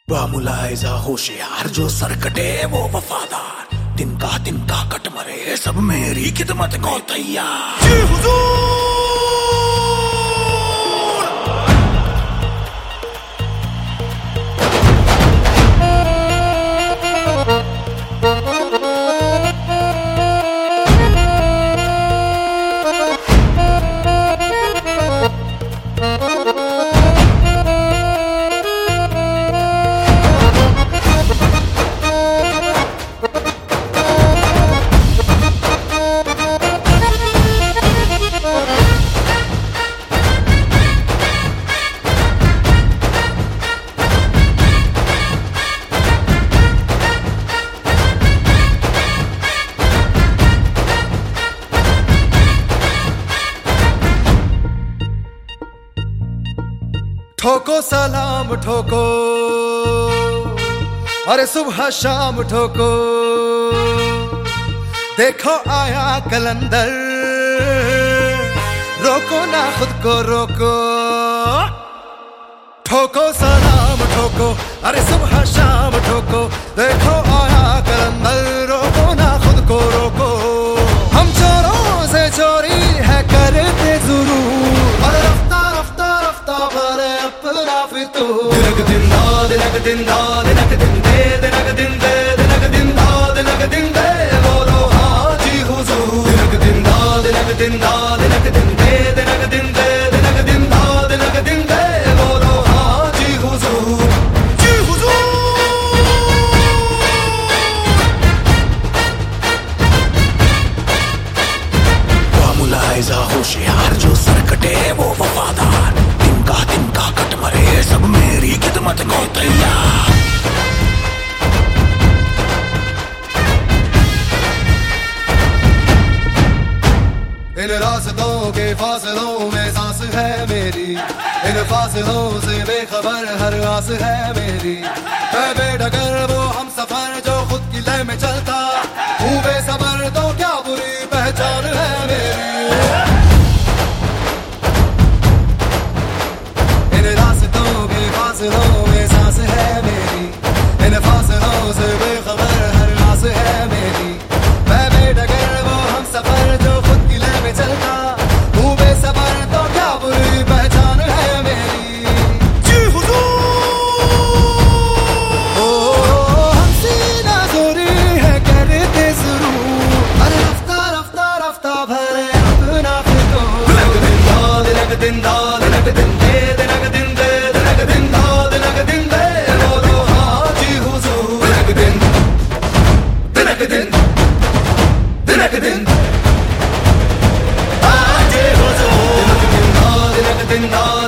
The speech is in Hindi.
बामुलाइजा होशियार जो सरकटे वो वफादार, तिनका कट मरे सब मेरी खिदमत को तैयार। जी हुजूर। ठोको सलाम ठोको, अरे सुबह शाम ठोको, देखो आया कलंदर, रोको ना खुद को रोको। ठोको सलाम ठोको, अरे सुबह शाम ठोको, देखो आया कलंदर, रोको ना खुद को रोको। हम चोरों से चोरी है करते जरूर, और रफ्ता रफ्ता रफ्ता भरे अपना फितूर। दिनक दिन दा दिनक दिन दा दिनक दिन दे दिनक दिन दे दिनक दिन दा दिनक दिन दे, बोलो हाजी हुजूर। दिनक दिन दा दिनक दिन दा दिनक दिन दे दिनक दिन दे दिनक दिन दा दिनक दिन दे, बोलो हाजी हुजूर। जी हुजूर। बामुलाइजा होशियार जो सरकटे वो वफादार, तिनका कट मरे सब मेरी खिदमत को तैयार। इन रास्तों के फासलों में सांस है मेरी, इन फासलों से बेखबर हर आस है मेरी। मैं बेडगर वो हम सफर जो खुद की लय में चलता हूँ बेसबर, तो क्या बुरी पहचान है मेरी। इन रास्तों के फासलों में सांस है मेरी, इन फासलों से बेखबर हर आस है मेरी। मैं बेडगर वो हम सफर जो खुद की लय में चलता हूँ बेसबर, तो क्या बुरी पहचान है मेरी। जी हुजूर। ओ हमसी नाज़ुरी है करते ज़रूर, अरे रफ्ता रफ्ता रफ्ता भरे अपना फितूर। दिनक दिन दा दिनक दिन दा दिनक दिन दे दिनक दिन दे दिनक दिन दा दिनक दिन दे, बोलो हाजी हुजूर। दिनक दिन दिनक दिन दिनक दिन हाजी हुजूर। दिनक दिन दा दिनक दिन दा